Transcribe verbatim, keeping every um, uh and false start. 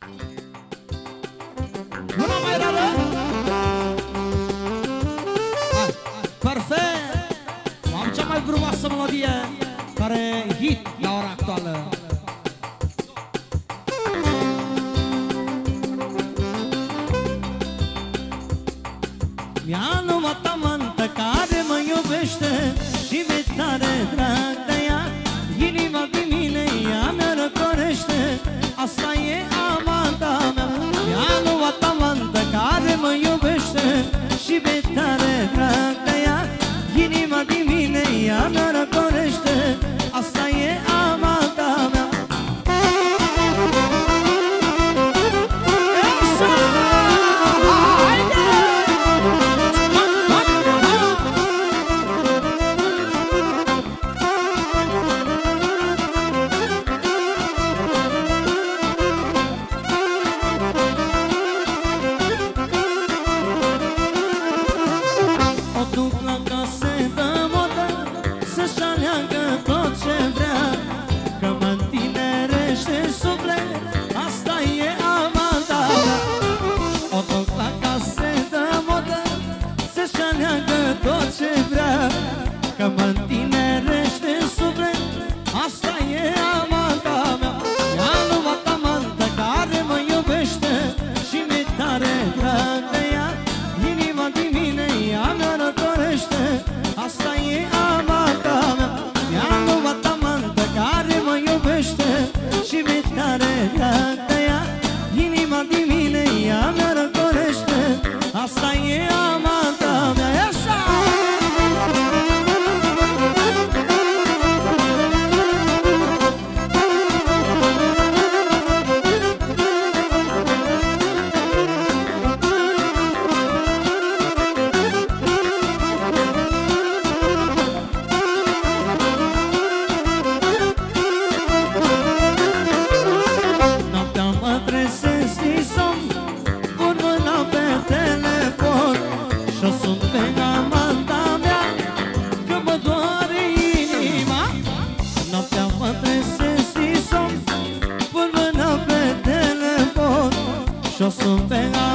Una mai rară? Hai, perfect! Am cea mai frumoasă melodie care e hit la ora actuală. Mi-a luat amantă care mă iubește și mi-e tare drag de ea. Inima din mine ea mă răcorește, asta e amanta mea. Mi-a luat amantă care mă iubește și mi-e tare drag de ea. Inima din mine ea mă răcorește, asta e amanta mea. Și-o sunt pe